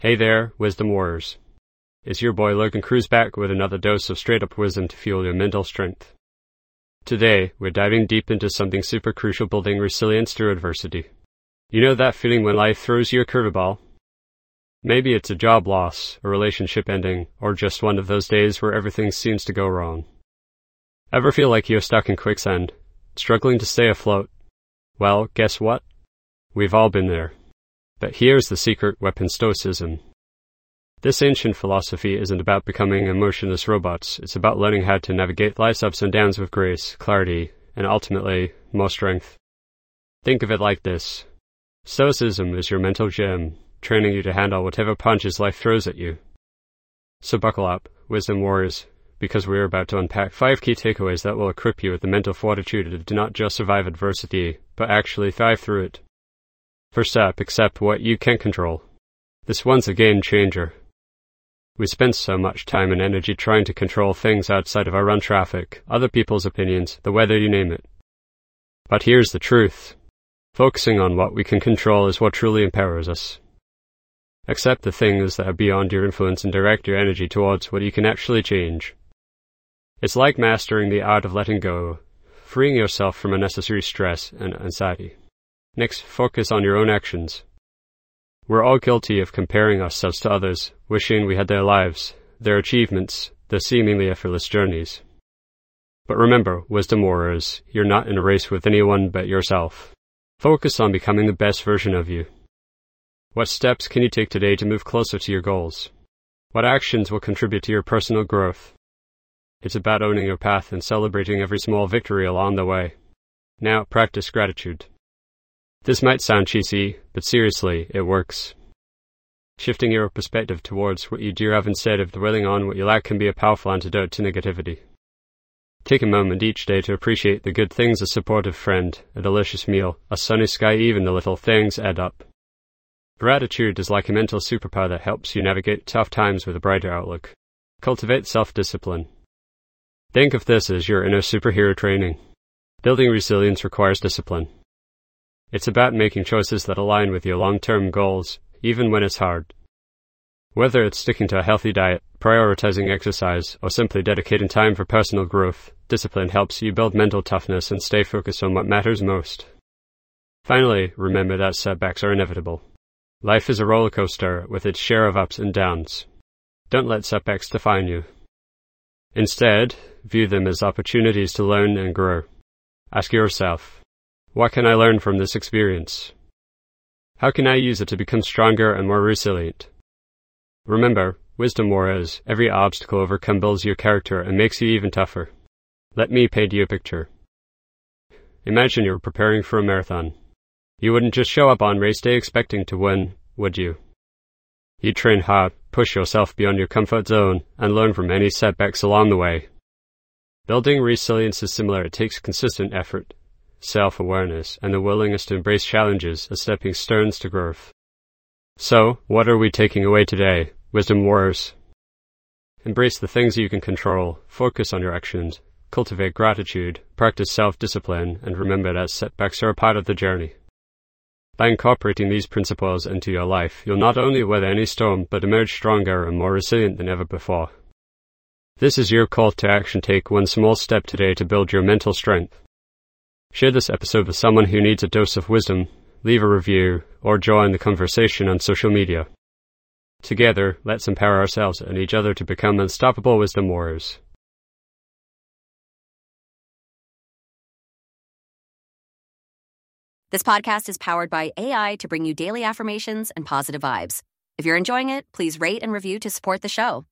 Hey there, Wisdom Warriors. It's your boy Logan Cruz back with another dose of straight-up wisdom to fuel your mental strength. Today, we're diving deep into something super crucial: building resilience through adversity. You know that feeling when life throws you a curveball? Maybe it's a job loss, a relationship ending, or just one of those days where everything seems to go wrong. Ever feel like you're stuck in quicksand, struggling to stay afloat? Well, guess what? We've all been there. But here's the secret weapon: Stoicism. This ancient philosophy isn't about becoming emotionless robots. It's about learning how to navigate life's ups and downs with grace, clarity, and ultimately, more strength. Think of it like this. Stoicism is your mental gym, training you to handle whatever punches life throws at you. So buckle up, Wisdom Warriors, because we're about to unpack 5 key takeaways that will equip you with the mental fortitude to not just survive adversity, but actually thrive through it. First up, accept what you can't control. This one's a game changer. We spend so much time and energy trying to control things outside of our own traffic, other people's opinions, the weather, you name it. But here's the truth. Focusing on what we can control is what truly empowers us. Accept the things that are beyond your influence and direct your energy towards what you can actually change. It's like mastering the art of letting go, freeing yourself from unnecessary stress and anxiety. Next, focus on your own actions. We're all guilty of comparing ourselves to others, wishing we had their lives, their achievements, their seemingly effortless journeys. But remember, Wisdom Warriors, you're not in a race with anyone but yourself. Focus on becoming the best version of you. What steps can you take today to move closer to your goals? What actions will contribute to your personal growth? It's about owning your path and celebrating every small victory along the way. Now, practice gratitude. This might sound cheesy, but seriously, it works. Shifting your perspective towards what you do have instead of dwelling on what you lack can be a powerful antidote to negativity. Take a moment each day to appreciate the good things: a supportive friend, a delicious meal, a sunny sky. Even the little things add up. Gratitude is like a mental superpower that helps you navigate tough times with a brighter outlook. Cultivate self-discipline. Think of this as your inner superhero training. Building resilience requires discipline. It's about making choices that align with your long-term goals, even when it's hard. Whether it's sticking to a healthy diet, prioritizing exercise, or simply dedicating time for personal growth, discipline helps you build mental toughness and stay focused on what matters most. Finally, remember that setbacks are inevitable. Life is a roller coaster with its share of ups and downs. Don't let setbacks define you. Instead, view them as opportunities to learn and grow. Ask yourself, what can I learn from this experience? How can I use it to become stronger and more resilient? Remember, Wisdom Warriors, every obstacle overcome builds your character and makes you even tougher. Let me paint you a picture. Imagine you're preparing for a marathon. You wouldn't just show up on race day expecting to win, would you? You'd train hard, push yourself beyond your comfort zone, and learn from any setbacks along the way. Building resilience is similar. It takes consistent effort, self-awareness, and the willingness to embrace challenges as stepping stones to growth. So, what are we taking away today, Wisdom Warriors? Embrace the things you can control, focus on your actions, cultivate gratitude, practice self-discipline, and remember that setbacks are a part of the journey. By incorporating these principles into your life, you'll not only weather any storm, but emerge stronger and more resilient than ever before. This is your call to action. Take one small step today to build your mental strength. Share this episode with someone who needs a dose of wisdom, leave a review, or join the conversation on social media. Together, let's empower ourselves and each other to become unstoppable Wisdom Warriors. This podcast is powered by AI to bring you daily affirmations and positive vibes. If you're enjoying it, please rate and review to support the show.